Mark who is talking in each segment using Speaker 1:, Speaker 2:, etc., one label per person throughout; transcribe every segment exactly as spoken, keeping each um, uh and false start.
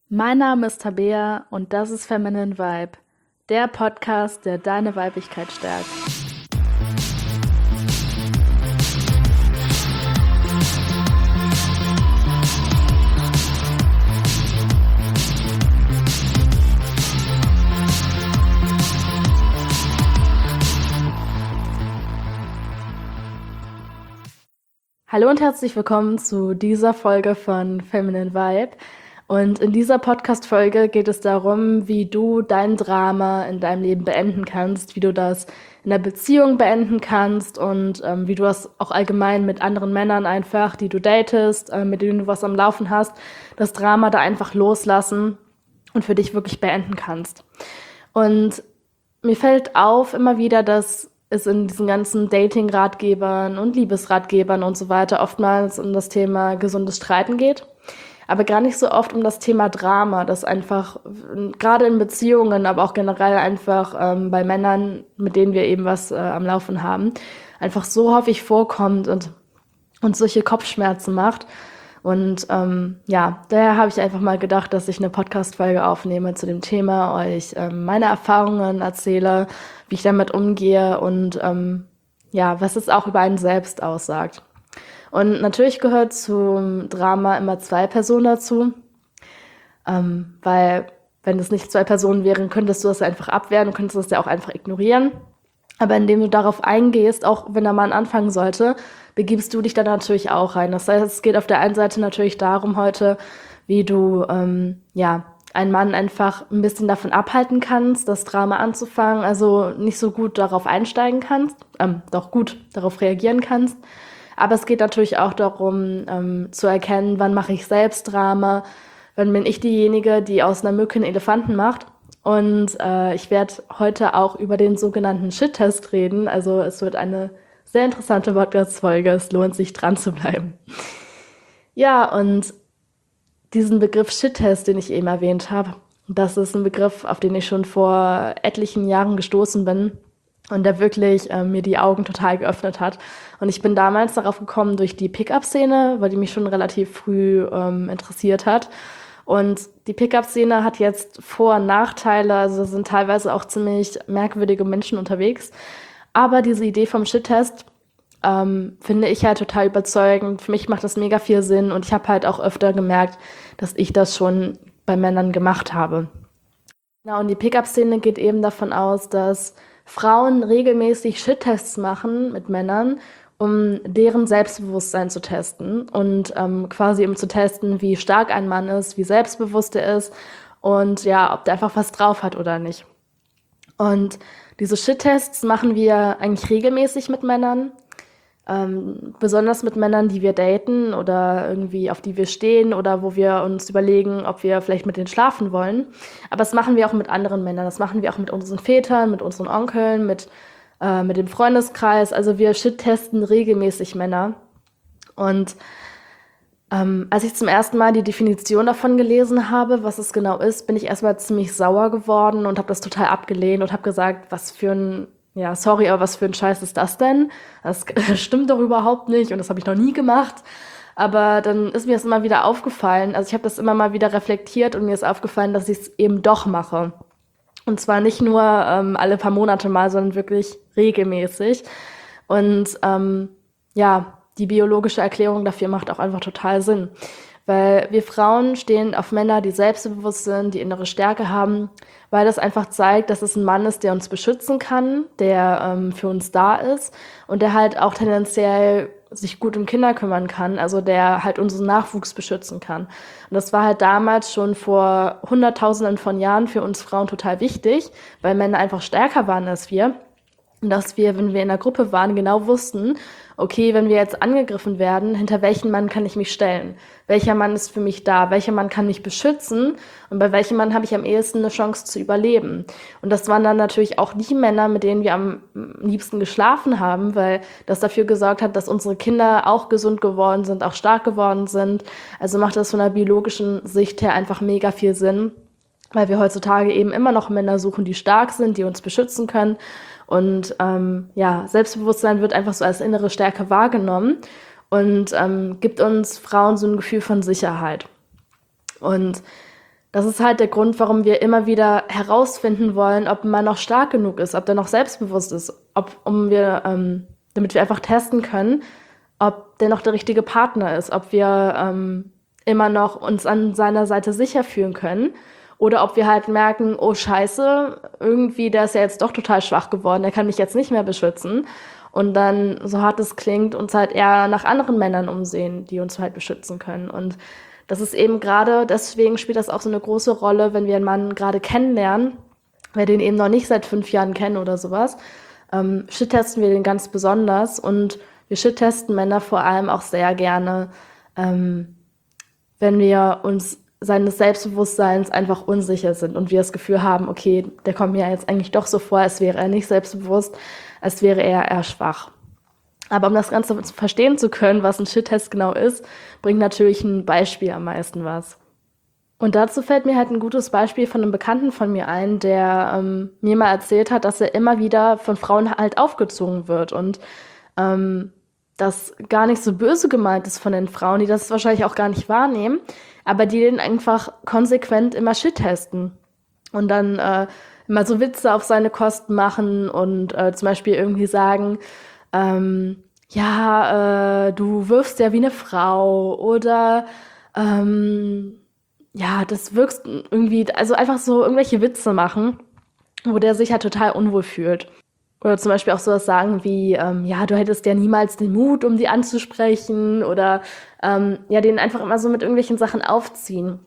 Speaker 1: Mein Name ist Tabea und das ist Feminine Vibe, der Podcast, der deine Weiblichkeit stärkt. Hallo und herzlich willkommen zu dieser Folge von Feminine Vibe. Und in dieser Podcast-Folge geht es darum, wie du dein Drama in deinem Leben beenden kannst, wie du das in der Beziehung beenden kannst und ähm, wie du das auch allgemein mit anderen Männern einfach, die du datest, äh, mit denen du was am Laufen hast, das Drama da einfach loslassen und für dich wirklich beenden kannst. Und mir fällt auf immer wieder, dass es in diesen ganzen Dating-Ratgebern und Liebesratgebern und so weiter oftmals um das Thema gesundes Streiten geht, aber gar nicht so oft um das Thema Drama, das einfach gerade in Beziehungen, aber auch generell einfach ähm, bei Männern, mit denen wir eben was äh, am Laufen haben, einfach so häufig vorkommt und uns solche Kopfschmerzen macht. Und ähm, ja, daher habe ich einfach mal gedacht, dass ich eine Podcast-Folge aufnehme zu dem Thema, euch ähm, meine Erfahrungen erzähle, wie ich damit umgehe und ähm, ja, was es auch über einen selbst aussagt. Und natürlich gehört zum Drama immer zwei Personen dazu, ähm, weil wenn es nicht zwei Personen wären, könntest du das einfach abwehren und könntest das ja auch einfach ignorieren. Aber indem du darauf eingehst, auch wenn der Mann anfangen sollte, begibst du dich da natürlich auch rein. Das heißt, es geht auf der einen Seite natürlich darum heute, wie du ähm, ja einen Mann einfach ein bisschen davon abhalten kannst, das Drama anzufangen, also nicht so gut darauf einsteigen kannst, ähm, doch gut darauf reagieren kannst. Aber es geht natürlich auch darum, ähm, zu erkennen, wann mache ich selbst Drama, wann bin ich diejenige, die aus einer Mücke einen Elefanten macht. Und äh, ich werde heute auch über den sogenannten Shit-Test reden. Also es wird eine sehr interessante Podcast-Folge. Es lohnt sich, dran zu bleiben. Ja, und diesen Begriff Shit-Test, den ich eben erwähnt habe, das ist ein Begriff, auf den ich schon vor etlichen Jahren gestoßen bin und der wirklich äh, mir die Augen total geöffnet hat. Und ich bin damals darauf gekommen durch die Pickup-Szene, weil die mich schon relativ früh ähm, interessiert hat. Und die Pickup-Szene hat jetzt Vor- und Nachteile, also sind teilweise auch ziemlich merkwürdige Menschen unterwegs. Aber diese Idee vom Shit-Test ähm, finde ich halt total überzeugend. Für mich macht das mega viel Sinn und ich habe halt auch öfter gemerkt, dass ich das schon bei Männern gemacht habe. Ja, und die Pickup-Szene geht eben davon aus, dass Frauen regelmäßig Shit-Tests machen mit Männern, um deren Selbstbewusstsein zu testen und ähm, quasi um zu testen, wie stark ein Mann ist, wie selbstbewusst er ist und ja, ob der einfach was drauf hat oder nicht. Und diese Shit-Tests machen wir eigentlich regelmäßig mit Männern, ähm, besonders mit Männern, die wir daten oder irgendwie auf die wir stehen oder wo wir uns überlegen, ob wir vielleicht mit denen schlafen wollen. Aber das machen wir auch mit anderen Männern, das machen wir auch mit unseren Vätern, mit unseren Onkeln, mit äh, mit dem Freundeskreis. Also wir shit-testen regelmäßig Männer. Und ähm, als ich zum ersten Mal die Definition davon gelesen habe, was es genau ist, bin ich erstmal ziemlich sauer geworden und habe das total abgelehnt und habe gesagt, was für ein, ja, sorry, aber was für ein Scheiß ist das denn? Das stimmt doch überhaupt nicht und das habe ich noch nie gemacht. Aber dann ist mir das immer wieder aufgefallen, also ich habe das immer mal wieder reflektiert und mir ist aufgefallen, dass ich es eben doch mache. Und zwar nicht nur ähm, alle paar Monate mal, sondern wirklich regelmäßig. Und ähm, ja, die biologische Erklärung dafür macht auch einfach total Sinn. Weil wir Frauen stehen auf Männer, die selbstbewusst sind, die innere Stärke haben, weil das einfach zeigt, dass es ein Mann ist, der uns beschützen kann, der ähm, für uns da ist und der halt auch tendenziell sich gut um Kinder kümmern kann, also der halt unseren Nachwuchs beschützen kann. Und das war halt damals schon vor Hunderttausenden von Jahren für uns Frauen total wichtig, weil Männer einfach stärker waren als wir. Und dass wir, wenn wir in der Gruppe waren, genau wussten, okay, wenn wir jetzt angegriffen werden, hinter welchen Mann kann ich mich stellen? Welcher Mann ist für mich da? Welcher Mann kann mich beschützen? Und bei welchem Mann habe ich am ehesten eine Chance zu überleben? Und das waren dann natürlich auch die Männer, mit denen wir am liebsten geschlafen haben, weil das dafür gesorgt hat, dass unsere Kinder auch gesund geworden sind, auch stark geworden sind. Also macht das von der biologischen Sicht her einfach mega viel Sinn, weil wir heutzutage eben immer noch Männer suchen, die stark sind, die uns beschützen können. Und ähm, ja, Selbstbewusstsein wird einfach so als innere Stärke wahrgenommen und ähm, gibt uns Frauen so ein Gefühl von Sicherheit. Und Das ist halt der Grund, warum wir immer wieder herausfinden wollen, ob ein Mann noch stark genug ist, ob der noch selbstbewusst ist, ob, um wir, ähm, damit wir einfach testen können, ob der noch der richtige Partner ist, ob wir ähm, immer noch uns an seiner Seite sicher fühlen können oder ob wir halt merken, oh Scheiße, irgendwie, der ist ja jetzt doch total schwach geworden, der kann mich jetzt nicht mehr beschützen. Und dann, so hart es klingt, uns halt eher nach anderen Männern umsehen, die uns halt beschützen können. Und das ist eben gerade, deswegen spielt das auch so eine große Rolle, wenn wir einen Mann gerade kennenlernen, wir den eben noch nicht seit fünf Jahren kennen oder sowas, ähm, shit-testen wir den ganz besonders und wir shit-testen Männer vor allem auch sehr gerne, ähm, wenn wir uns seines Selbstbewusstseins einfach unsicher sind und wir das Gefühl haben, okay, der kommt mir jetzt eigentlich doch so vor, als wäre er nicht selbstbewusst, als wäre er eher schwach. Aber um das Ganze verstehen zu können, was ein Shit-Test genau ist, bringt natürlich ein Beispiel am meisten was. Und dazu fällt mir halt ein gutes Beispiel von einem Bekannten von mir ein, der ähm, mir mal erzählt hat, dass er immer wieder von Frauen halt aufgezogen wird und ähm, das gar nicht so böse gemeint ist von den Frauen, die das wahrscheinlich auch gar nicht wahrnehmen, aber die den einfach konsequent immer Shit testen und dann äh, immer so Witze auf seine Kosten machen und äh, zum Beispiel irgendwie sagen, ähm, ja, äh, du wirfst ja wie eine Frau oder ähm, ja, das wirkst irgendwie, also einfach so irgendwelche Witze machen, wo der sich halt total unwohl fühlt. Oder zum Beispiel auch sowas sagen wie, ähm, ja, du hättest ja niemals den Mut, um die anzusprechen oder ähm, ja, den einfach immer so mit irgendwelchen Sachen aufziehen.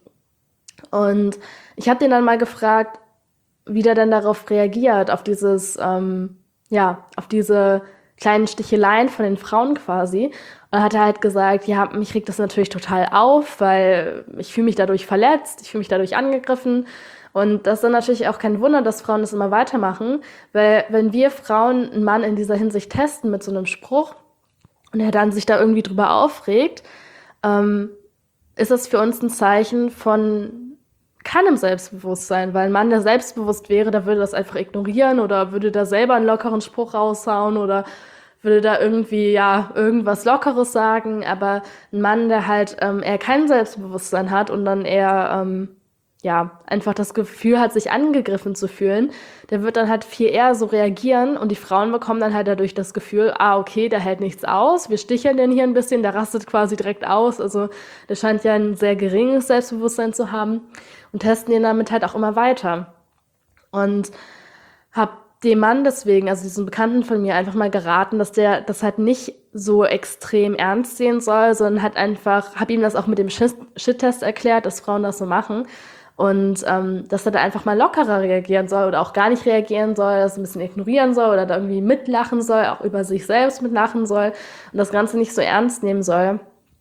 Speaker 1: Und ich habe den dann mal gefragt, wie der denn darauf reagiert, auf dieses, ähm, ja, auf diese kleinen Sticheleien von den Frauen quasi. Und dann hat er halt gesagt, ja, mich regt das natürlich total auf, weil ich fühle mich dadurch verletzt, ich fühle mich dadurch angegriffen. Und das ist dann natürlich auch kein Wunder, dass Frauen das immer weitermachen, weil wenn wir Frauen einen Mann in dieser Hinsicht testen mit so einem Spruch und er dann sich da irgendwie drüber aufregt, ähm, ist das für uns ein Zeichen von keinem Selbstbewusstsein, weil ein Mann, der selbstbewusst wäre, der würde das einfach ignorieren oder würde da selber einen lockeren Spruch raushauen oder würde da irgendwie, ja, irgendwas Lockeres sagen, aber ein Mann, der halt ähm, eher kein Selbstbewusstsein hat und dann eher, ähm, ja, einfach das Gefühl hat, sich angegriffen zu fühlen, der wird dann halt viel eher so reagieren und die Frauen bekommen dann halt dadurch das Gefühl, ah, okay, der hält nichts aus, wir sticheln den hier ein bisschen, der rastet quasi direkt aus, also der scheint ja ein sehr geringes Selbstbewusstsein zu haben und testen ihn damit halt auch immer weiter. Und hab dem Mann deswegen, also diesem Bekannten von mir, einfach mal geraten, dass der das halt nicht so extrem ernst sehen soll, sondern halt einfach, hab ihm das auch mit dem Shit-Test erklärt, dass Frauen das so machen und ähm, dass er da einfach mal lockerer reagieren soll oder auch gar nicht reagieren soll, das ein bisschen ignorieren soll oder da irgendwie mitlachen soll, auch über sich selbst mitlachen soll und das Ganze nicht so ernst nehmen soll,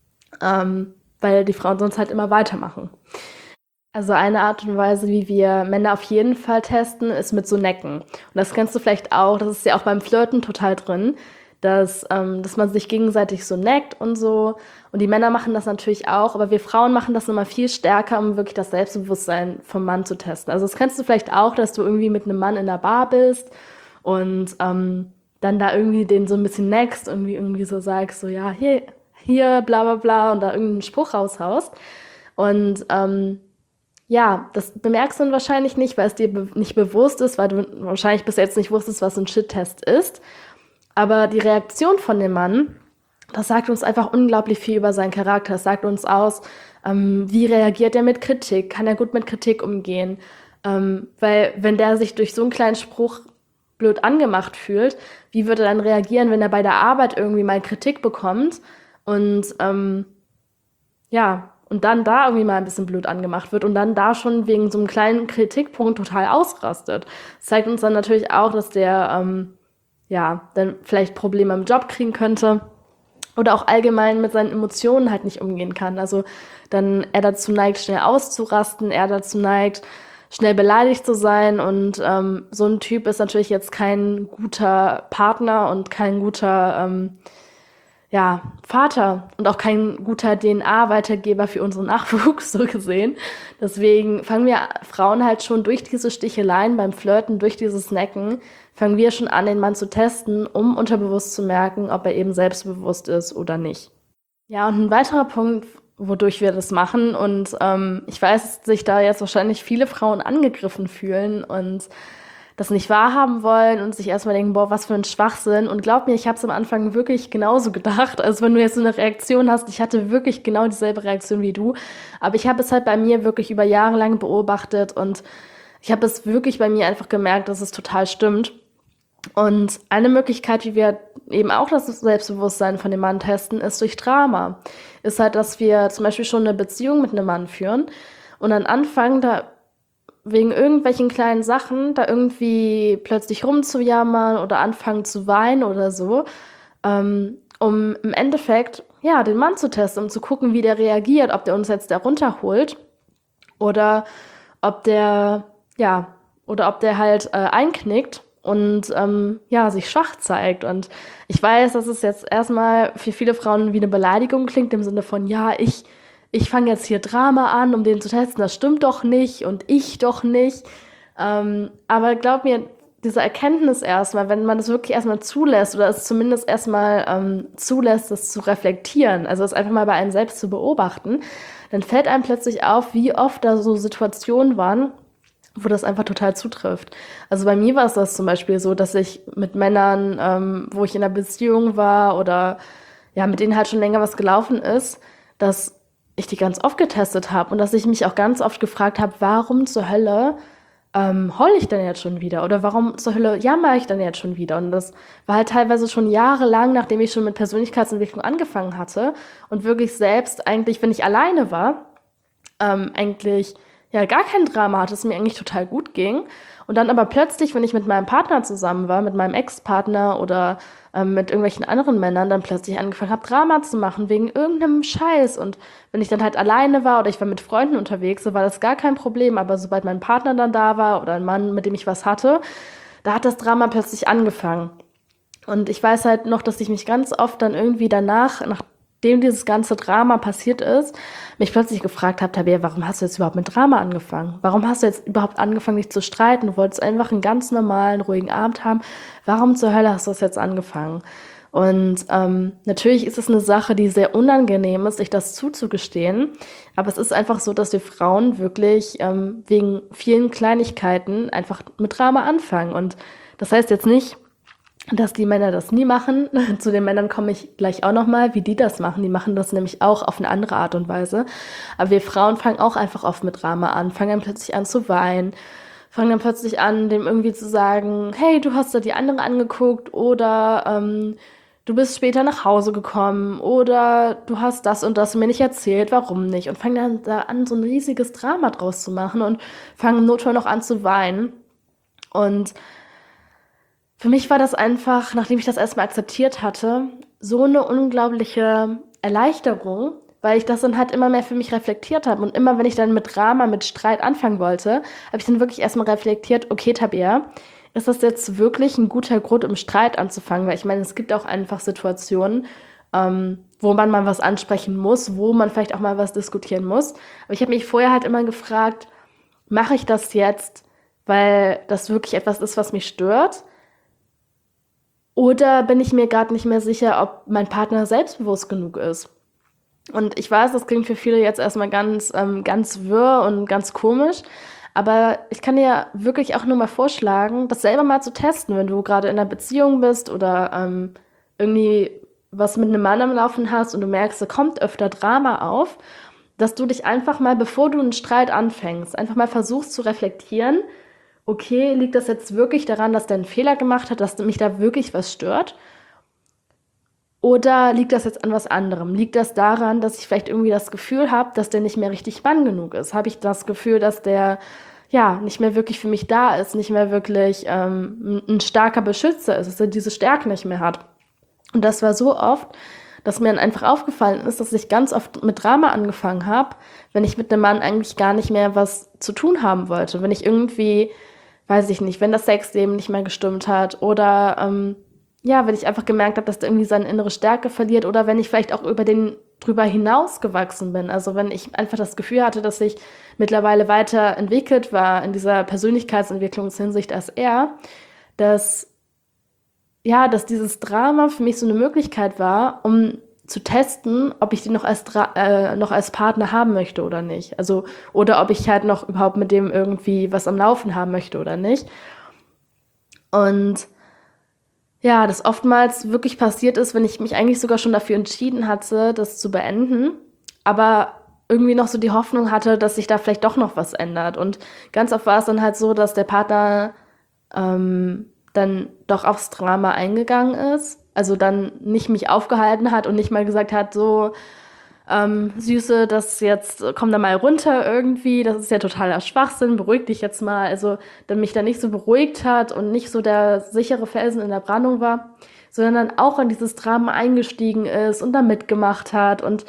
Speaker 1: ähm, weil die Frauen sonst halt immer weitermachen. Also eine Art und Weise, wie wir Männer auf jeden Fall testen, ist mit so Necken. Und das kennst du vielleicht auch, das ist ja auch beim Flirten total drin, dass, ähm, dass man sich gegenseitig so neckt und so. Und die Männer machen das natürlich auch, aber wir Frauen machen das immer viel stärker, um wirklich das Selbstbewusstsein vom Mann zu testen. Also das kennst du vielleicht auch, dass du irgendwie mit einem Mann in der Bar bist und ähm, dann da irgendwie den so ein bisschen neckst, irgendwie irgendwie so sagst, so ja, hier, hier, bla bla bla und da irgendeinen Spruch raushaust. Und ähm, ja, das bemerkst du dann wahrscheinlich nicht, weil es dir be nicht bewusst ist, weil du wahrscheinlich bis jetzt nicht wusstest, was so ein Shit-Test ist. Aber die Reaktion von dem Mann, das sagt uns einfach unglaublich viel über seinen Charakter. Das sagt uns aus, ähm, wie reagiert er mit Kritik? Kann er gut mit Kritik umgehen? Ähm, weil wenn der sich durch so einen kleinen Spruch blöd angemacht fühlt, wie würde er dann reagieren, wenn er bei der Arbeit irgendwie mal Kritik bekommt und ähm, ja, und dann da irgendwie mal ein bisschen blöd angemacht wird und dann da schon wegen so einem kleinen Kritikpunkt total ausrastet. Das zeigt uns dann natürlich auch, dass der ähm, ja dann vielleicht Probleme im Job kriegen könnte oder auch allgemein mit seinen Emotionen halt nicht umgehen kann. Also dann er dazu neigt, schnell auszurasten, er dazu neigt, schnell beleidigt zu sein und ähm, so ein Typ ist natürlich jetzt kein guter Partner und kein guter ähm, ja, Vater und auch kein guter D N A-Weitergeber für unseren Nachwuchs, so gesehen. Deswegen fangen wir Frauen halt schon durch diese Sticheleien beim Flirten, durch dieses Necken, fangen wir schon an, den Mann zu testen, um unterbewusst zu merken, ob er eben selbstbewusst ist oder nicht. Ja, und ein weiterer Punkt, wodurch wir das machen. Und ähm, ich weiß, dass sich da jetzt wahrscheinlich viele Frauen angegriffen fühlen und das nicht wahrhaben wollen und sich erstmal denken, boah, was für ein Schwachsinn. Und glaub mir, ich habe es am Anfang wirklich genauso gedacht. Also wenn du jetzt so eine Reaktion hast, ich hatte wirklich genau dieselbe Reaktion wie du. Aber ich habe es halt bei mir wirklich über Jahre lang beobachtet und ich habe es wirklich bei mir einfach gemerkt, dass es total stimmt. Und eine Möglichkeit, wie wir eben auch das Selbstbewusstsein von dem Mann testen, ist durch Drama. Ist halt, dass wir zum Beispiel schon eine Beziehung mit einem Mann führen und dann anfangen, da wegen irgendwelchen kleinen Sachen da irgendwie plötzlich rumzujammern oder anfangen zu weinen oder so, ähm, um im Endeffekt, ja, den Mann zu testen, um zu gucken, wie der reagiert, ob der uns jetzt da runterholt oder ob der, ja, oder ob der halt äh, einknickt und ähm, ja, sich schwach zeigt. Und ich weiß, dass es jetzt erstmal für viele Frauen wie eine Beleidigung klingt, im Sinne von, ja, ich, ich fange jetzt hier Drama an, um den zu testen, das stimmt doch nicht und ich doch nicht. Ähm, aber glaub mir, diese Erkenntnis erstmal, wenn man das wirklich erstmal zulässt oder es zumindest erstmal ähm, zulässt, das zu reflektieren, also es einfach mal bei einem selbst zu beobachten, dann fällt einem plötzlich auf, wie oft da so Situationen waren, wo das einfach total zutrifft. Also bei mir war es das zum Beispiel so, dass ich mit Männern, ähm, wo ich in einer Beziehung war oder ja, mit denen halt schon länger was gelaufen ist, dass ich die ganz oft getestet habe und dass ich mich auch ganz oft gefragt habe, warum zur Hölle ähm, heul ich denn jetzt schon wieder? Oder warum zur Hölle jammer ich denn jetzt schon wieder? Und das war halt teilweise schon jahrelang, nachdem ich schon mit Persönlichkeitsentwicklung angefangen hatte und wirklich selbst eigentlich, wenn ich alleine war, ähm, eigentlich ja gar kein Drama hatte, es mir eigentlich total gut ging. Und dann aber plötzlich, wenn ich mit meinem Partner zusammen war, mit meinem Ex-Partner oder ähm, mit irgendwelchen anderen Männern, dann plötzlich angefangen habe, Drama zu machen wegen irgendeinem Scheiß. Und wenn ich dann halt alleine war oder ich war mit Freunden unterwegs, so war das gar kein Problem. Aber sobald mein Partner dann da war oder ein Mann, mit dem ich was hatte, da hat das Drama plötzlich angefangen. Und ich weiß halt noch, dass ich mich ganz oft dann irgendwie danach, nachdem dieses ganze Drama passiert ist, mich plötzlich gefragt habe, Tabea, warum hast du jetzt überhaupt mit Drama angefangen? Warum hast du jetzt überhaupt angefangen, dich zu streiten? Du wolltest einfach einen ganz normalen, ruhigen Abend haben. Warum zur Hölle hast du das jetzt angefangen? Und ähm, natürlich ist es eine Sache, die sehr unangenehm ist, sich das zuzugestehen. Aber es ist einfach so, dass wir Frauen wirklich ähm, wegen vielen Kleinigkeiten einfach mit Drama anfangen. Und das heißt jetzt nicht, dass die Männer das nie machen. Zu den Männern komme ich gleich auch nochmal, wie die das machen. Die machen das nämlich auch auf eine andere Art und Weise. Aber wir Frauen fangen auch einfach oft mit Drama an, fangen dann plötzlich an zu weinen, fangen dann plötzlich an, dem irgendwie zu sagen, hey, du hast da die andere angeguckt oder ähm, du bist später nach Hause gekommen oder du hast das und das mir nicht erzählt, warum nicht? Und fangen dann da an, so ein riesiges Drama draus zu machen und fangen im Notfall noch an zu weinen. Und für mich war das einfach, nachdem ich das erstmal akzeptiert hatte, so eine unglaubliche Erleichterung, weil ich das dann halt immer mehr für mich reflektiert habe. Und immer, wenn ich dann mit Drama, mit Streit anfangen wollte, habe ich dann wirklich erstmal reflektiert, okay, Tabea, ist das jetzt wirklich ein guter Grund, um Streit anzufangen? Weil ich meine, es gibt auch einfach Situationen, ähm, wo man mal was ansprechen muss, wo man vielleicht auch mal was diskutieren muss. Aber ich habe mich vorher halt immer gefragt, mache ich das jetzt, weil das wirklich etwas ist, was mich stört? Oder bin ich mir gerade nicht mehr sicher, ob mein Partner selbstbewusst genug ist? Und ich weiß, das klingt für viele jetzt erstmal ganz, ähm, ganz wirr und ganz komisch, aber ich kann dir wirklich auch nur mal vorschlagen, das selber mal zu testen, wenn du gerade in einer Beziehung bist oder ähm, irgendwie was mit einem Mann am Laufen hast und du merkst, da kommt öfter Drama auf, dass du dich einfach mal, bevor du einen Streit anfängst, einfach mal versuchst zu reflektieren, okay, liegt das jetzt wirklich daran, dass der einen Fehler gemacht hat, dass mich da wirklich was stört? Oder liegt das jetzt an was anderem? Liegt das daran, dass ich vielleicht irgendwie das Gefühl habe, dass der nicht mehr richtig Mann genug ist? Habe ich das Gefühl, dass der ja nicht mehr wirklich für mich da ist, nicht mehr wirklich ähm, ein starker Beschützer ist, dass er diese Stärke nicht mehr hat? Und das war so oft, dass mir dann einfach aufgefallen ist, dass ich ganz oft mit Drama angefangen habe, wenn ich mit einem Mann eigentlich gar nicht mehr was zu tun haben wollte. Wenn ich irgendwie, weiß ich nicht, wenn das Sexleben nicht mehr gestimmt hat oder ähm, ja, wenn ich einfach gemerkt habe, dass der irgendwie seine innere Stärke verliert oder wenn ich vielleicht auch über den drüber hinaus gewachsen bin. Also wenn ich einfach das Gefühl hatte, dass ich mittlerweile weiter entwickelt war in dieser Persönlichkeitsentwicklungshinsicht als er, dass ja, dass dieses Drama für mich so eine Möglichkeit war, um zu testen, ob ich den noch als, Dra- äh, noch als Partner haben möchte oder nicht. Also, oder ob ich halt noch überhaupt mit dem irgendwie was am Laufen haben möchte oder nicht. Und ja, das oftmals wirklich passiert ist, wenn ich mich eigentlich sogar schon dafür entschieden hatte, das zu beenden, aber irgendwie noch so die Hoffnung hatte, dass sich da vielleicht doch noch was ändert. Und ganz oft war es dann halt so, dass der Partner ähm, dann doch aufs Drama eingegangen ist, also dann nicht mich aufgehalten hat und nicht mal gesagt hat, so, ähm, Süße, das jetzt, komm da mal runter irgendwie, das ist ja totaler Schwachsinn, beruhig dich jetzt mal. Also, dann mich da nicht so beruhigt hat und nicht so der sichere Felsen in der Brandung war, sondern dann auch in dieses Drama eingestiegen ist und da mitgemacht hat. Und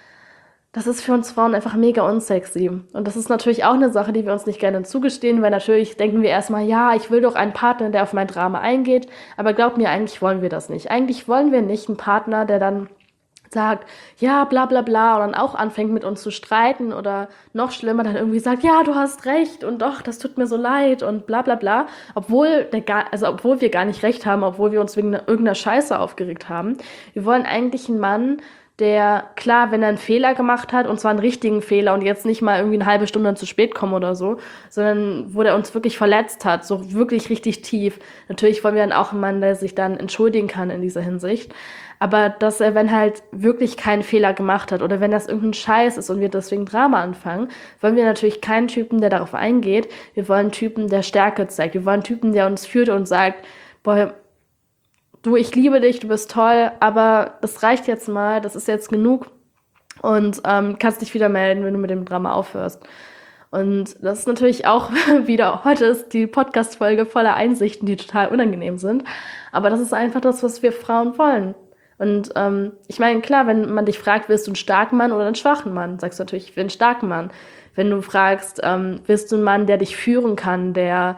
Speaker 1: das ist für uns Frauen einfach mega unsexy. Und das ist natürlich auch eine Sache, die wir uns nicht gerne zugestehen, weil natürlich denken wir erstmal, ja, ich will doch einen Partner, der auf mein Drama eingeht. Aber glaub mir, eigentlich wollen wir das nicht. Eigentlich wollen wir nicht einen Partner, der dann sagt, ja, bla bla bla, und dann auch anfängt mit uns zu streiten oder noch schlimmer dann irgendwie sagt, ja, du hast recht und doch, das tut mir so leid und bla bla bla, obwohl der gar, also obwohl wir gar nicht recht haben, obwohl wir uns wegen irgendeiner Scheiße aufgeregt haben. Wir wollen eigentlich einen Mann, der, klar, wenn er einen Fehler gemacht hat, und zwar einen richtigen Fehler und jetzt nicht mal irgendwie eine halbe Stunde zu spät kommen oder so, sondern wo der uns wirklich verletzt hat, so wirklich richtig tief. Natürlich wollen wir dann auch einen Mann, der sich dann entschuldigen kann in dieser Hinsicht. Aber dass er, wenn halt wirklich keinen Fehler gemacht hat oder wenn das irgendein Scheiß ist und wir deswegen Drama anfangen, wollen wir natürlich keinen Typen, der darauf eingeht. Wir wollen einen Typen, der Stärke zeigt. Wir wollen einen Typen, der uns führt und sagt, boah, du, ich liebe dich, du bist toll, aber das reicht jetzt mal, das ist jetzt genug und ähm, kannst dich wieder melden, wenn du mit dem Drama aufhörst. Und das ist natürlich auch wieder, heute ist die Podcast-Folge voller Einsichten, die total unangenehm sind, aber das ist einfach das, was wir Frauen wollen. Und ähm, ich meine, klar, wenn man dich fragt, willst du einen starken Mann oder einen schwachen Mann, sagst du natürlich, ich will einen starken Mann. Wenn du fragst, ähm, willst du einen Mann, der dich führen kann, der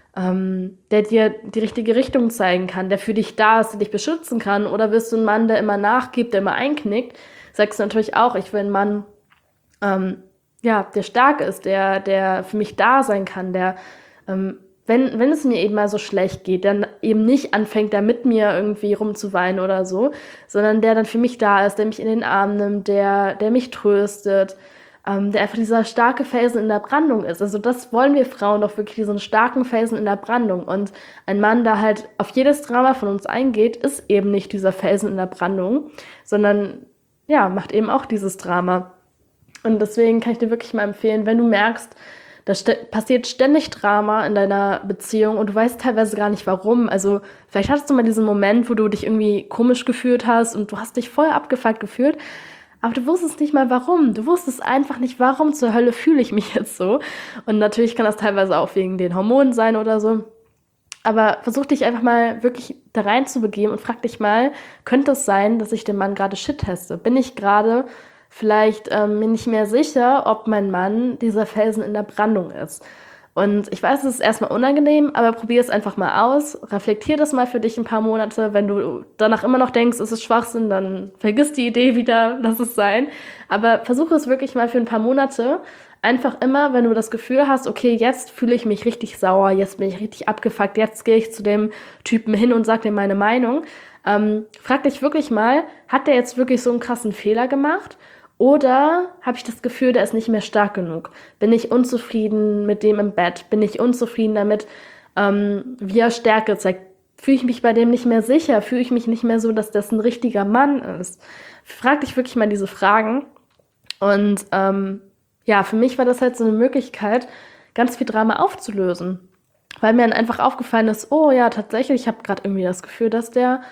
Speaker 1: ähm, der dir die richtige Richtung zeigen kann, der für dich da ist, der dich beschützen kann, oder bist du ein Mann, der immer nachgibt, der immer einknickt, sagst du natürlich auch, ich will einen Mann, ähm, ja, der stark ist, der, der für mich da sein kann, der, ähm, wenn, wenn es mir eben mal so schlecht geht, dann eben nicht anfängt, da mit mir irgendwie rumzuweinen oder so, sondern der dann für mich da ist, der mich in den Arm nimmt, der, der mich tröstet, ähm, der einfach dieser starke Felsen in der Brandung ist. Also das wollen wir Frauen doch wirklich, diesen starken Felsen in der Brandung. Und ein Mann, der halt auf jedes Drama von uns eingeht, ist eben nicht dieser Felsen in der Brandung, sondern ja, macht eben auch dieses Drama. Und deswegen kann ich dir wirklich mal empfehlen, wenn du merkst, da st- passiert ständig Drama in deiner Beziehung und du weißt teilweise gar nicht warum. Also vielleicht hattest du mal diesen Moment, wo du dich irgendwie komisch gefühlt hast und du hast dich voll abgefuckt gefühlt, aber du wusstest nicht mal warum. Du wusstest einfach nicht, warum zur Hölle fühle ich mich jetzt so. Und natürlich kann das teilweise auch wegen den Hormonen sein oder so. Aber versuch dich einfach mal wirklich da rein zu begeben und frag dich mal, könnte es sein, dass ich den Mann gerade shit teste? Bin ich gerade vielleicht ähm, mir nicht mehr sicher, ob mein Mann dieser Felsen in der Brandung ist? Und ich weiß, es ist erstmal unangenehm, aber probier es einfach mal aus. Reflektier das mal für dich ein paar Monate. Wenn du danach immer noch denkst, es ist Schwachsinn, dann vergiss die Idee wieder, lass es sein. Aber versuche es wirklich mal für ein paar Monate. Einfach immer, wenn du das Gefühl hast, okay, jetzt fühle ich mich richtig sauer, jetzt bin ich richtig abgefuckt, jetzt gehe ich zu dem Typen hin und sage dir meine Meinung. Ähm, frag dich wirklich mal, hat der jetzt wirklich so einen krassen Fehler gemacht? Oder habe ich das Gefühl, der ist nicht mehr stark genug? Bin ich unzufrieden mit dem im Bett? Bin ich unzufrieden damit, ähm, wie er Stärke zeigt? Fühle ich mich bei dem nicht mehr sicher? Fühle ich mich nicht mehr so, dass das ein richtiger Mann ist? Frag dich wirklich mal diese Fragen. Und ähm, ja, für mich war das halt so eine Möglichkeit, ganz viel Drama aufzulösen. Weil mir dann einfach aufgefallen ist, oh ja, tatsächlich, ich habe gerade irgendwie das Gefühl, dass der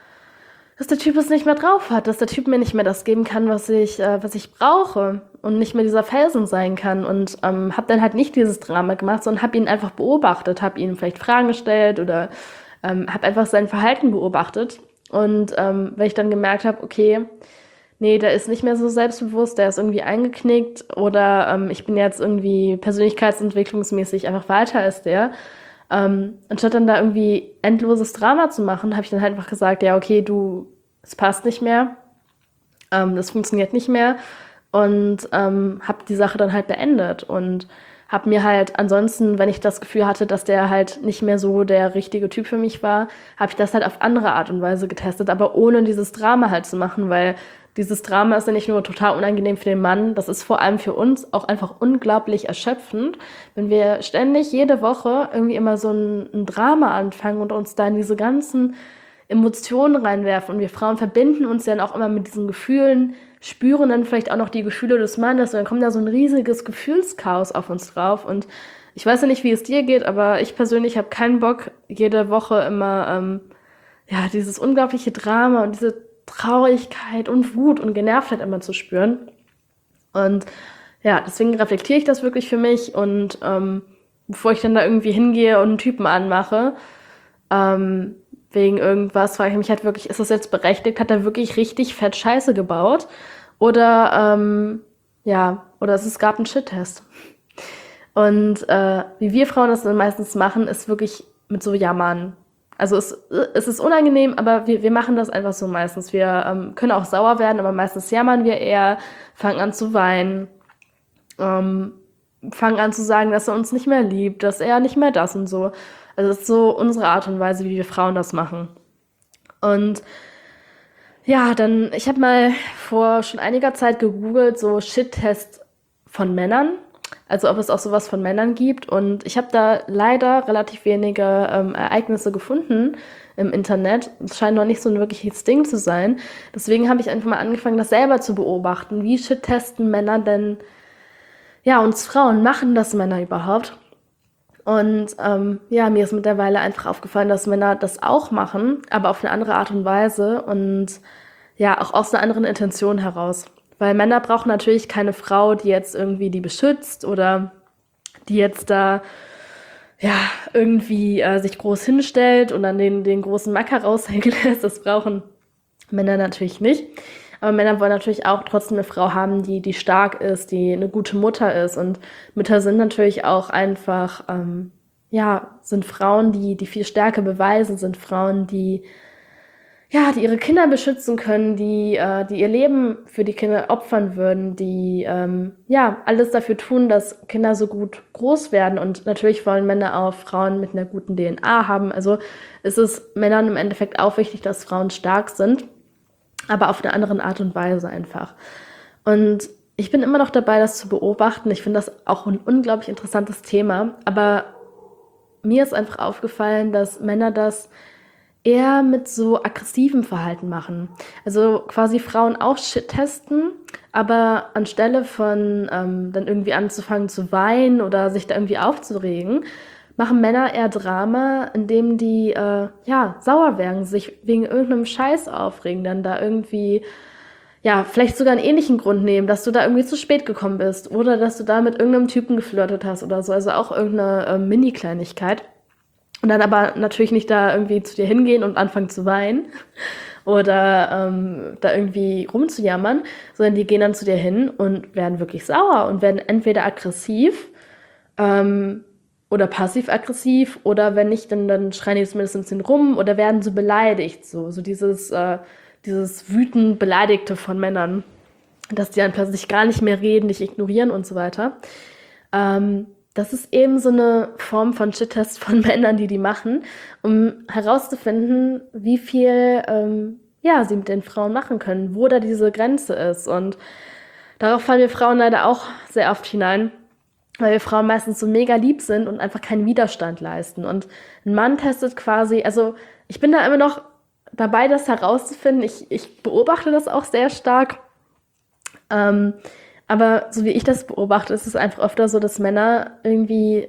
Speaker 1: dass der Typ es nicht mehr drauf hat, dass der Typ mir nicht mehr das geben kann, was ich, äh, was ich brauche und nicht mehr dieser Felsen sein kann. Und ähm, habe dann halt nicht dieses Drama gemacht, sondern habe ihn einfach beobachtet, habe ihm vielleicht Fragen gestellt oder ähm, habe einfach sein Verhalten beobachtet. Und ähm, weil ich dann gemerkt habe, okay, nee, der ist nicht mehr so selbstbewusst, der ist irgendwie eingeknickt oder ähm, ich bin jetzt irgendwie persönlichkeitsentwicklungsmäßig einfach weiter als der. Ähm, anstatt dann da irgendwie endloses Drama zu machen, habe ich dann halt einfach gesagt, ja, okay, du, es passt nicht mehr, ähm, das funktioniert nicht mehr und ähm, habe die Sache dann halt beendet und habe mir halt ansonsten, wenn ich das Gefühl hatte, dass der halt nicht mehr so der richtige Typ für mich war, habe ich das halt auf andere Art und Weise getestet, aber ohne dieses Drama halt zu machen, weil dieses Drama ist ja nicht nur total unangenehm für den Mann, das ist vor allem für uns auch einfach unglaublich erschöpfend, wenn wir ständig jede Woche irgendwie immer so ein, ein Drama anfangen und uns da in diese ganzen Emotionen reinwerfen. Und wir Frauen verbinden uns dann auch immer mit diesen Gefühlen, spüren dann vielleicht auch noch die Gefühle des Mannes und dann kommt da so ein riesiges Gefühlschaos auf uns drauf. Und ich weiß ja nicht, wie es dir geht, aber ich persönlich habe keinen Bock, jede Woche immer ähm, ja dieses unglaubliche Drama und diese Traurigkeit und Wut und Genervtheit immer zu spüren. Und ja, deswegen reflektiere ich das wirklich für mich und ähm, bevor ich dann da irgendwie hingehe und einen Typen anmache, ähm, wegen irgendwas, frage ich mich halt wirklich, ist das jetzt berechtigt? Hat er wirklich richtig fett Scheiße gebaut? Oder, ähm, ja, oder es gab einen Shit-Test. Und äh, wie wir Frauen das dann meistens machen, ist wirklich mit so Jammern. Also es, es ist unangenehm, aber wir, wir machen das einfach so meistens. Wir ähm, können auch sauer werden, aber meistens jammern wir eher, fangen an zu weinen, ähm, fangen an zu sagen, dass er uns nicht mehr liebt, dass er nicht mehr das und so. Also es ist so unsere Art und Weise, wie wir Frauen das machen. Und ja, dann, ich habe mal vor schon einiger Zeit gegoogelt, so Shit-Tests von Männern. Also ob es auch sowas von Männern gibt. Und ich habe da leider relativ wenige ähm, Ereignisse gefunden im Internet. Es scheint noch nicht so ein wirkliches Ding zu sein. Deswegen habe ich einfach mal angefangen, das selber zu beobachten. Wie Shit-testen Männer denn, ja, uns Frauen, machen das Männer überhaupt? Und ähm, ja, mir ist mittlerweile einfach aufgefallen, dass Männer das auch machen, aber auf eine andere Art und Weise und ja, auch aus einer anderen Intention heraus. Weil Männer brauchen natürlich keine Frau, die jetzt irgendwie die beschützt oder die jetzt da ja irgendwie äh, sich groß hinstellt und dann den, den großen Macker raushängen lässt. Das brauchen Männer natürlich nicht. Aber Männer wollen natürlich auch trotzdem eine Frau haben, die, die stark ist, die eine gute Mutter ist. Und Mütter sind natürlich auch einfach, ähm, ja, sind Frauen, die, die viel Stärke beweisen, sind Frauen, die, ja, die ihre Kinder beschützen können, die, äh, die ihr Leben für die Kinder opfern würden, die, ähm, ja, alles dafür tun, dass Kinder so gut groß werden. Und natürlich wollen Männer auch Frauen mit einer guten D N A haben. Also ist es Männern im Endeffekt auch wichtig, dass Frauen stark sind, aber auf eine andere Art und Weise einfach. Und ich bin immer noch dabei, das zu beobachten. Ich finde das auch ein unglaublich interessantes Thema, aber mir ist einfach aufgefallen, dass Männer das eher mit so aggressivem Verhalten machen. Also quasi Frauen auch Shit testen, aber anstelle von ähm, dann irgendwie anzufangen zu weinen oder sich da irgendwie aufzuregen, machen Männer eher Drama, indem die äh, ja sauer werden, sich wegen irgendeinem Scheiß aufregen, dann da irgendwie ja vielleicht sogar einen ähnlichen Grund nehmen, dass du da irgendwie zu spät gekommen bist oder dass du da mit irgendeinem Typen geflirtet hast oder so, also auch irgendeine äh, Mini-Kleinigkeit. Und dann aber natürlich nicht da irgendwie zu dir hingehen und anfangen zu weinen oder ähm, da irgendwie rumzujammern, sondern die gehen dann zu dir hin und werden wirklich sauer und werden entweder aggressiv ähm, oder passiv-aggressiv oder wenn nicht, dann, dann schreien die zumindest ein bisschen rum oder werden so beleidigt, so, so dieses, äh, dieses wütend Beleidigte von Männern, dass die dann plötzlich gar nicht mehr reden, dich ignorieren und so weiter. Ähm, das ist eben so eine Form von Shit-Test von Männern, die die machen, um herauszufinden, wie viel ähm, ja, sie mit den Frauen machen können, wo da diese Grenze ist. Und darauf fallen wir Frauen leider auch sehr oft hinein, weil wir Frauen meistens so mega lieb sind und einfach keinen Widerstand leisten. Und ein Mann testet quasi, also ich bin da immer noch dabei, das herauszufinden. Ich, ich beobachte das auch sehr stark. Ähm, aber so wie ich das beobachte, ist es einfach öfter so, dass Männer irgendwie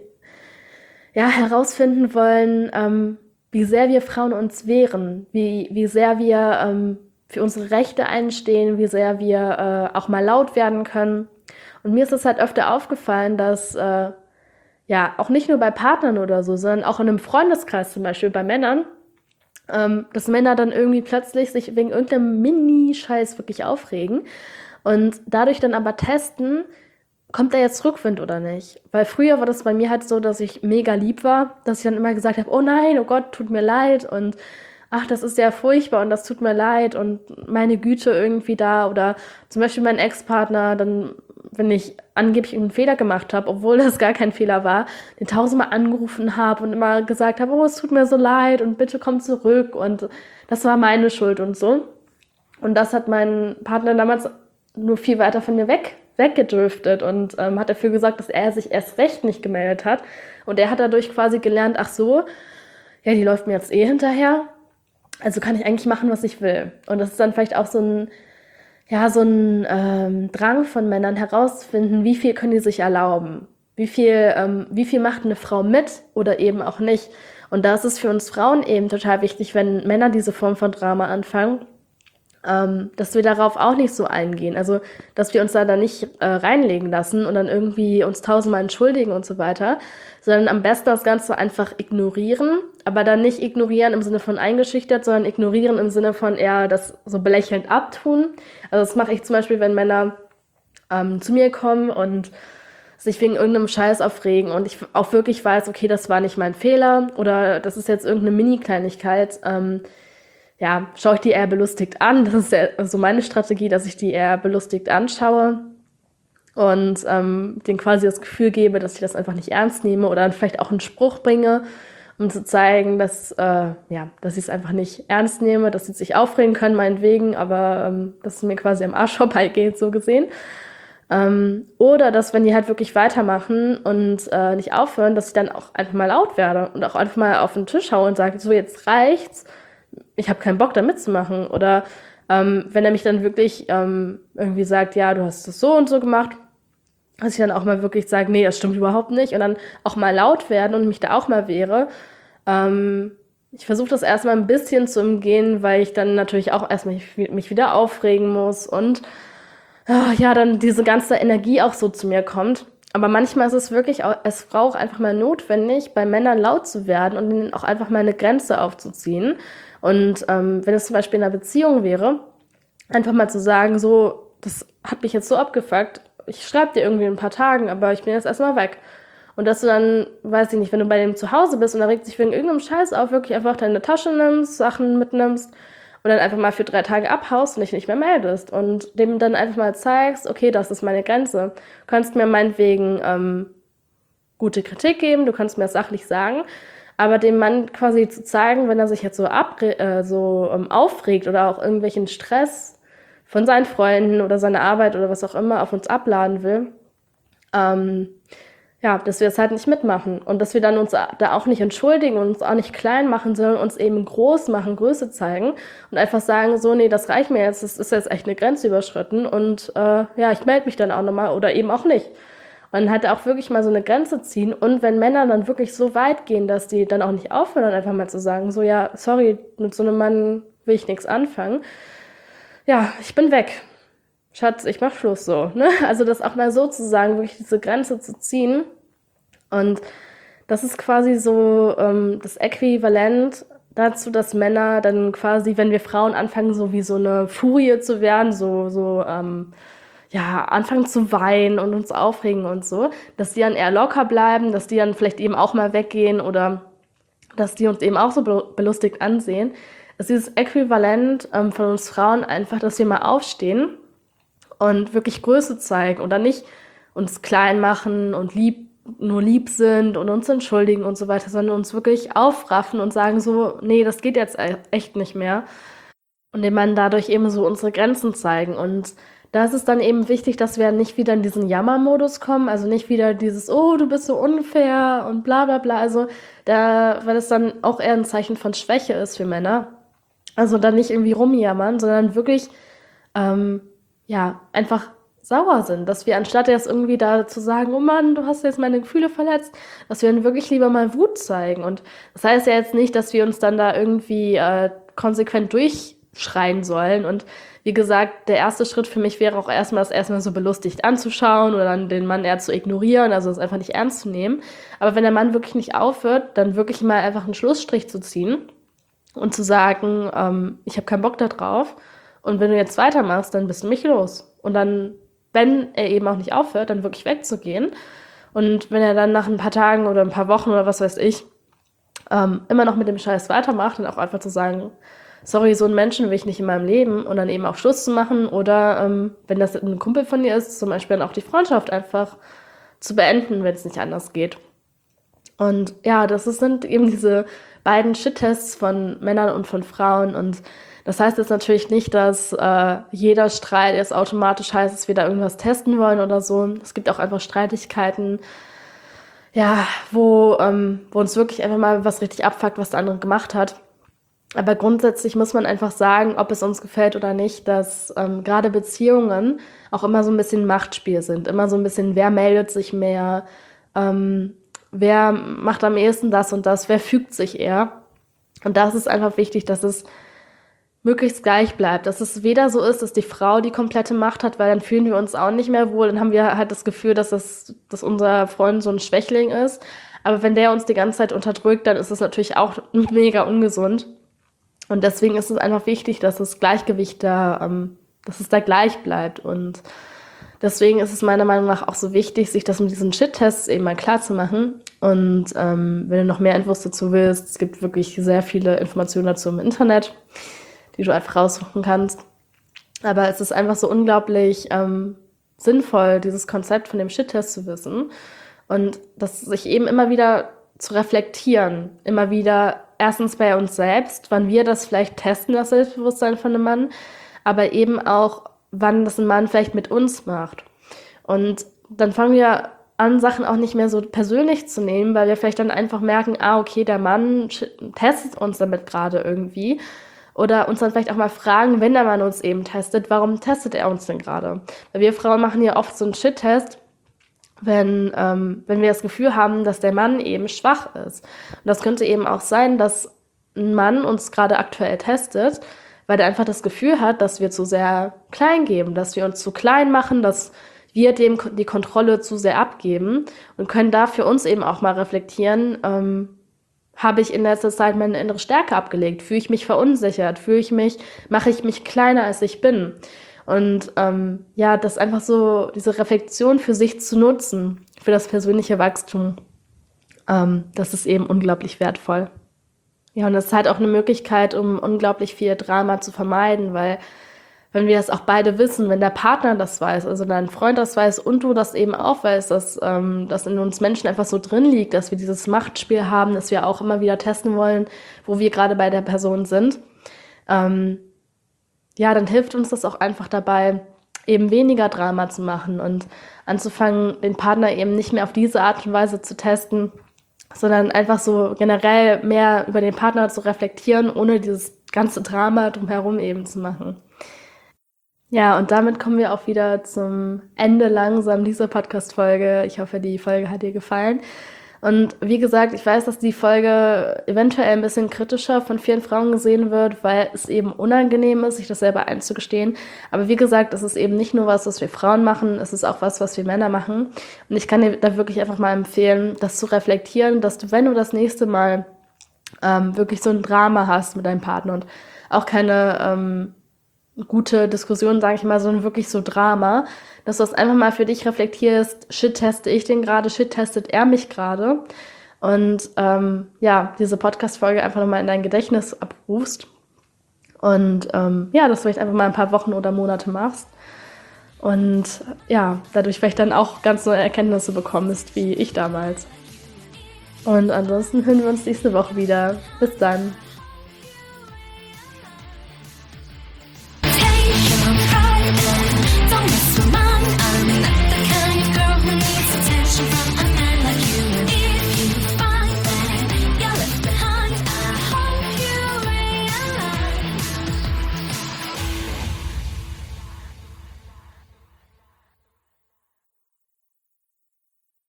Speaker 1: ja, herausfinden wollen, ähm, wie sehr wir Frauen uns wehren, wie, wie sehr wir ähm, für unsere Rechte einstehen, wie sehr wir äh, auch mal laut werden können. Und mir ist es halt öfter aufgefallen, dass äh, ja auch nicht nur bei Partnern oder so, sondern auch in einem Freundeskreis zum Beispiel bei Männern, ähm, dass Männer dann irgendwie plötzlich sich wegen irgendeinem Mini-Scheiß wirklich aufregen und dadurch dann aber testen, kommt da jetzt Rückwind oder nicht? Weil früher war das bei mir halt so, dass ich mega lieb war, dass ich dann immer gesagt habe, oh nein, oh Gott, tut mir leid und ach, das ist ja furchtbar und das tut mir leid und meine Güte irgendwie da oder zum Beispiel mein Ex-Partner, dann wenn ich angeblich einen Fehler gemacht habe, obwohl das gar kein Fehler war, den tausendmal angerufen habe und immer gesagt habe, oh, es tut mir so leid und bitte komm zurück und das war meine Schuld und so. Und das hat mein Partner damals nur viel weiter von mir weg, weggedriftet und ähm, hat dafür gesorgt, dass er sich erst recht nicht gemeldet hat. Und er hat dadurch quasi gelernt, ach so, ja, die läuft mir jetzt eh hinterher, also kann ich eigentlich machen, was ich will. Und das ist dann vielleicht auch so ein, ja, so ein ähm, Drang von Männern herauszufinden, wie viel können die sich erlauben? Wie viel, ähm, wie viel macht eine Frau mit oder eben auch nicht? Und da ist es für uns Frauen eben total wichtig, wenn Männer diese Form von Drama anfangen, ähm, dass wir darauf auch nicht so eingehen. Also, dass wir uns da dann nicht äh, reinlegen lassen und dann irgendwie uns tausendmal entschuldigen und so weiter, sondern am besten das Ganze einfach ignorieren, aber dann nicht ignorieren im Sinne von eingeschüchtert, sondern ignorieren im Sinne von eher das so belächelnd abtun. Also das mache ich zum Beispiel, wenn Männer ähm, zu mir kommen und sich wegen irgendeinem Scheiß aufregen und ich auch wirklich weiß, okay, das war nicht mein Fehler oder das ist jetzt irgendeine Mini-Kleinigkeit, ähm, ja, schaue ich die eher belustigt an. Das ist ja so meine Strategie, dass ich die eher belustigt anschaue und ähm, denen quasi das Gefühl gebe, dass ich das einfach nicht ernst nehme oder dann vielleicht auch einen Spruch bringe, um zu zeigen, dass, äh, ja, dass ich es einfach nicht ernst nehme, dass sie sich aufregen können, meinetwegen, aber ähm, dass es mir quasi am Arsch vorbeigeht, so gesehen. Ähm, oder dass, wenn die halt wirklich weitermachen und äh, nicht aufhören, dass ich dann auch einfach mal laut werde und auch einfach mal auf den Tisch haue und sage, so, jetzt reicht's, ich habe keinen Bock, da mitzumachen. Oder ähm, wenn er mich dann wirklich ähm, irgendwie sagt, ja, du hast das so und so gemacht, dass ich dann auch mal wirklich sage, nee, das stimmt überhaupt nicht. Und dann auch mal laut werden und mich da auch mal wehre. Ähm, ich versuche das erstmal ein bisschen zu umgehen, weil ich dann natürlich auch erstmal mich wieder aufregen muss und oh, ja, dann diese ganze Energie auch so zu mir kommt. Aber manchmal ist es wirklich auch als Frau auch einfach mal notwendig, bei Männern laut zu werden und ihnen auch einfach mal eine Grenze aufzuziehen. Und ähm, wenn es zum Beispiel in einer Beziehung wäre, einfach mal zu sagen, so, das hat mich jetzt so abgefuckt, ich schreibe dir irgendwie in ein paar Tagen, aber ich bin jetzt erstmal weg. Und dass du dann, weiß ich nicht, wenn du bei dem zu Hause bist und er regt sich wegen irgendeinem Scheiß auf, wirklich einfach deine Tasche nimmst, Sachen mitnimmst und dann einfach mal für drei Tage abhaust und dich nicht mehr meldest und dem dann einfach mal zeigst, okay, das ist meine Grenze. Du kannst mir meinetwegen ähm, gute Kritik geben, du kannst mir das sachlich sagen, aber dem Mann quasi zu zeigen, wenn er sich jetzt so, abre äh, so ähm, aufregt oder auch irgendwelchen Stress von seinen Freunden oder seiner Arbeit oder was auch immer auf uns abladen will, ähm, ja, dass wir es halt nicht mitmachen und dass wir dann uns da auch nicht entschuldigen und uns auch nicht klein machen, sondern uns eben groß machen, Größe zeigen und einfach sagen, so, nee, das reicht mir jetzt, das ist jetzt echt eine Grenze überschritten und äh, ja, ich melde mich dann auch nochmal oder eben auch nicht. Und halt auch wirklich mal so eine Grenze ziehen und wenn Männer dann wirklich so weit gehen, dass die dann auch nicht aufhören, dann einfach mal zu sagen, so, ja, sorry, mit so einem Mann will ich nichts anfangen. Ja, ich bin weg. Schatz, ich mach Schluss so, ne? Also das auch mal so zu sagen, wirklich diese Grenze zu ziehen. Und das ist quasi so ähm, das Äquivalent dazu, dass Männer dann quasi, wenn wir Frauen anfangen, so wie so eine Furie zu werden, so, so ähm, ja, anfangen zu weinen und uns aufregen und so, dass die dann eher locker bleiben, dass die dann vielleicht eben auch mal weggehen oder dass die uns eben auch so belustigt ansehen. Es ist dieses Äquivalent ähm, von uns Frauen einfach, dass wir mal aufstehen und wirklich Größe zeigen oder nicht uns klein machen und lieb, nur lieb sind und uns entschuldigen und so weiter, sondern uns wirklich aufraffen und sagen so, nee, das geht jetzt echt nicht mehr. Und dem Mann dadurch eben so unsere Grenzen zeigen. Und da ist es dann eben wichtig, dass wir nicht wieder in diesen Jammermodus kommen, also nicht wieder dieses, oh, du bist so unfair und bla bla bla. Also da, weil es dann auch eher ein Zeichen von Schwäche ist für Männer. Also dann nicht irgendwie rumjammern, sondern wirklich ähm, ja, einfach sauer sind, dass wir anstatt jetzt irgendwie da zu sagen, oh Mann, du hast jetzt meine Gefühle verletzt, dass wir dann wirklich lieber mal Wut zeigen. Und das heißt ja jetzt nicht, dass wir uns dann da irgendwie äh, konsequent durchschreien sollen. Und wie gesagt, der erste Schritt für mich wäre auch erstmal, das erstmal so belustigt anzuschauen oder dann den Mann eher zu ignorieren, also es einfach nicht ernst zu nehmen. Aber wenn der Mann wirklich nicht aufhört, dann wirklich mal einfach einen Schlussstrich zu ziehen und zu sagen, ähm, ich habe keinen Bock da drauf. Und wenn du jetzt weitermachst, dann bist du mich los. Und dann, wenn er eben auch nicht aufhört, dann wirklich wegzugehen. Und wenn er dann nach ein paar Tagen oder ein paar Wochen oder was weiß ich, ähm, immer noch mit dem Scheiß weitermacht, dann auch einfach zu sagen, sorry, so einen Menschen will ich nicht in meinem Leben und dann eben auch Schluss zu machen oder ähm, wenn das ein Kumpel von dir ist, zum Beispiel dann auch die Freundschaft einfach zu beenden, wenn es nicht anders geht. Und ja, das ist, sind eben diese beiden Shit-Tests von Männern und von Frauen und das heißt jetzt natürlich nicht, dass äh, jeder Streit jetzt automatisch heißt, dass wir da irgendwas testen wollen oder so. Es gibt auch einfach Streitigkeiten, ja, wo, ähm, wo uns wirklich einfach mal was richtig abfuckt, was der andere gemacht hat. Aber grundsätzlich muss man einfach sagen, ob es uns gefällt oder nicht, dass ähm, gerade Beziehungen auch immer so ein bisschen Machtspiel sind. Immer so ein bisschen, wer meldet sich mehr, ähm, wer macht am ehesten das und das, wer fügt sich eher. Und das ist einfach wichtig, dass es möglichst gleich bleibt. Dass es weder so ist, dass die Frau die komplette Macht hat, weil dann fühlen wir uns auch nicht mehr wohl. Dann haben wir halt das Gefühl, dass, das, dass unser Freund so ein Schwächling ist. Aber wenn der uns die ganze Zeit unterdrückt, dann ist es natürlich auch mega ungesund. Und deswegen ist es einfach wichtig, dass das Gleichgewicht da, ähm, dass es da gleich bleibt. Und deswegen ist es meiner Meinung nach auch so wichtig, sich das mit diesen Shit-Tests eben mal klar zu machen. Und ähm, wenn du noch mehr Infos dazu willst, es gibt wirklich sehr viele Informationen dazu im Internet, die du einfach raussuchen kannst. Aber es ist einfach so unglaublich ähm, sinnvoll, dieses Konzept von dem Shit-Test zu wissen und das sich eben immer wieder zu reflektieren, immer wieder erstens bei uns selbst, wann wir das vielleicht testen, das Selbstbewusstsein von einem Mann, aber eben auch, wann das ein Mann vielleicht mit uns macht. Und dann fangen wir an, Sachen auch nicht mehr so persönlich zu nehmen, weil wir vielleicht dann einfach merken, ah, okay, der Mann testet uns damit gerade irgendwie. Oder uns dann vielleicht auch mal fragen, wenn der Mann uns eben testet, warum testet er uns denn gerade? Weil wir Frauen machen ja oft so einen Shit-Test, wenn, ähm, wenn wir das Gefühl haben, dass der Mann eben schwach ist. Und das könnte eben auch sein, dass ein Mann uns gerade aktuell testet, weil er einfach das Gefühl hat, dass wir zu sehr klein geben, dass wir uns zu klein machen, dass wir dem die Kontrolle zu sehr abgeben und können da für uns eben auch mal reflektieren, ähm, habe ich in letzter Zeit meine innere Stärke abgelegt? Fühle ich mich verunsichert? Fühle ich mich, mache ich mich kleiner, als ich bin? Und ähm, ja, das einfach so, diese Reflexion für sich zu nutzen, für das persönliche Wachstum, ähm, das ist eben unglaublich wertvoll. Ja, und das ist halt auch eine Möglichkeit, um unglaublich viel Drama zu vermeiden, weil wenn wir das auch beide wissen, wenn der Partner das weiß, also dein Freund das weiß und du das eben auch weißt, dass ähm, das in uns Menschen einfach so drin liegt, dass wir dieses Machtspiel haben, dass wir auch immer wieder testen wollen, wo wir gerade bei der Person sind, ähm, ja, dann hilft uns das auch einfach dabei, eben weniger Drama zu machen und anzufangen, den Partner eben nicht mehr auf diese Art und Weise zu testen, sondern einfach so generell mehr über den Partner zu reflektieren, ohne dieses ganze Drama drumherum eben zu machen. Ja, und damit kommen wir auch wieder zum Ende langsam dieser Podcast-Folge. Ich hoffe, die Folge hat dir gefallen. Und wie gesagt, ich weiß, dass die Folge eventuell ein bisschen kritischer von vielen Frauen gesehen wird, weil es eben unangenehm ist, sich das selber einzugestehen. Aber wie gesagt, es ist eben nicht nur was, was wir Frauen machen, es ist auch was, was wir Männer machen. Und ich kann dir da wirklich einfach mal empfehlen, das zu reflektieren, dass du, wenn du das nächste Mal ähm, wirklich so ein Drama hast mit deinem Partner und auch keine ähm, gute Diskussion, sage ich mal, sondern wirklich so Drama, dass du das einfach mal für dich reflektierst, shit, teste ich den gerade, shit, testet er mich gerade und ähm, ja, diese Podcast-Folge einfach nochmal in dein Gedächtnis abrufst und ähm, ja, dass du vielleicht einfach mal ein paar Wochen oder Monate machst und ja, dadurch vielleicht dann auch ganz neue Erkenntnisse bekommst, wie ich damals. Und ansonsten hören wir uns nächste Woche wieder. Bis dann.